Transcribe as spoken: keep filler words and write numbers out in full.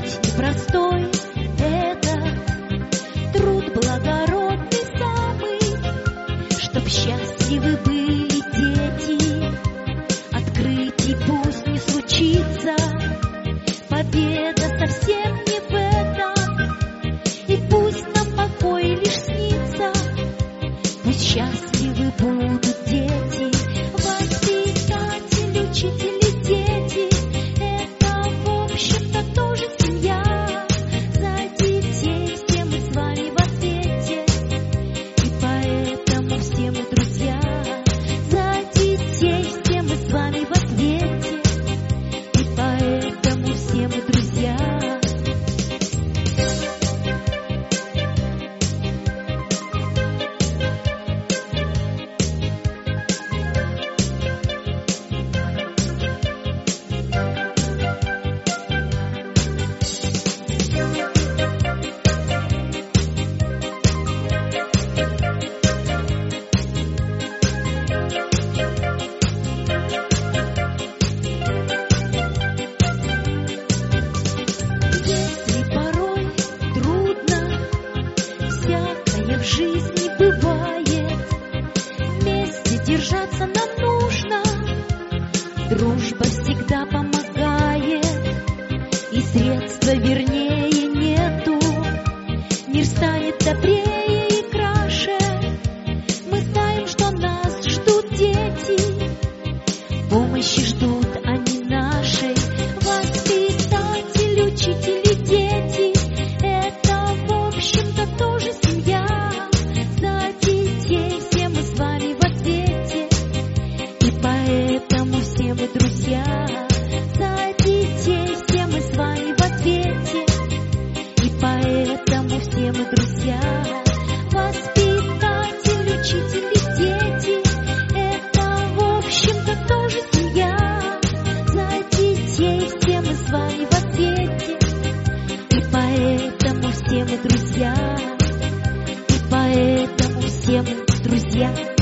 путь непростой, это труд благородный самый, чтоб счастливы были дети. Открытий пусть не случится, победа совсем не в этом, и пусть нам покой лишь снится, пусть счастливы будут дети. Воспитатели, учители, дети — это, в общем-то, тоже семья. За детей все мы с вами в ответе, и поэтому все мы друзья. За детей все мы с вами в ответе, и поэтому все мы друзья. В жизни бывает, вместе держаться нам нужно. Дружба всегда помогает, и средства вернее нету. Мир станет добрее и краше. Мы знаем, что нас ждут дети, помощи ждут они нашей. Воспитатели, учители, дети — это, в общем-то, тоже семья. Поэтому все мы друзья. За детей все мы с вами в ответе, и поэтому все мы друзья. Воспитатели, учители, дети — это, в общем-то, тоже семья. За детей все мы с вами в ответе, и поэтому все мы друзья, и поэтому все мы друзья.